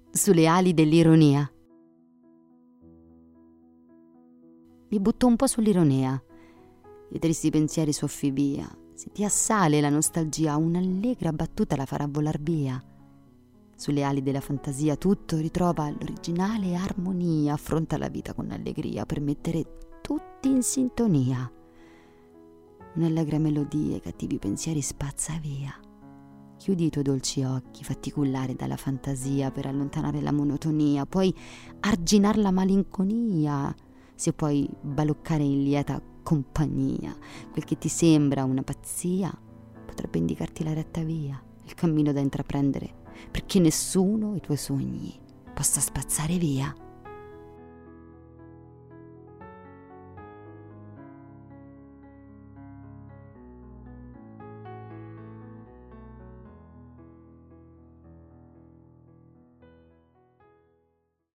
sulle ali dell'ironia. Mi butto un po' sull'ironia. I tristi pensieri soffi via. Se ti assale la nostalgia, un'allegra battuta la farà volar via. Sulle ali della fantasia tutto ritrova l'originale armonia, affronta la vita con allegria per mettere tutti in sintonia. Un'allegra melodia i cattivi pensieri spazza via. Chiudi i tuoi dolci occhi, fatti cullare dalla fantasia per allontanare la monotonia, puoi arginar la malinconia, se puoi baloccare in lieta compagnia. Quel che ti sembra una pazzia potrebbe indicarti la retta via, il cammino da intraprendere, perché nessuno i tuoi sogni possa spazzare via.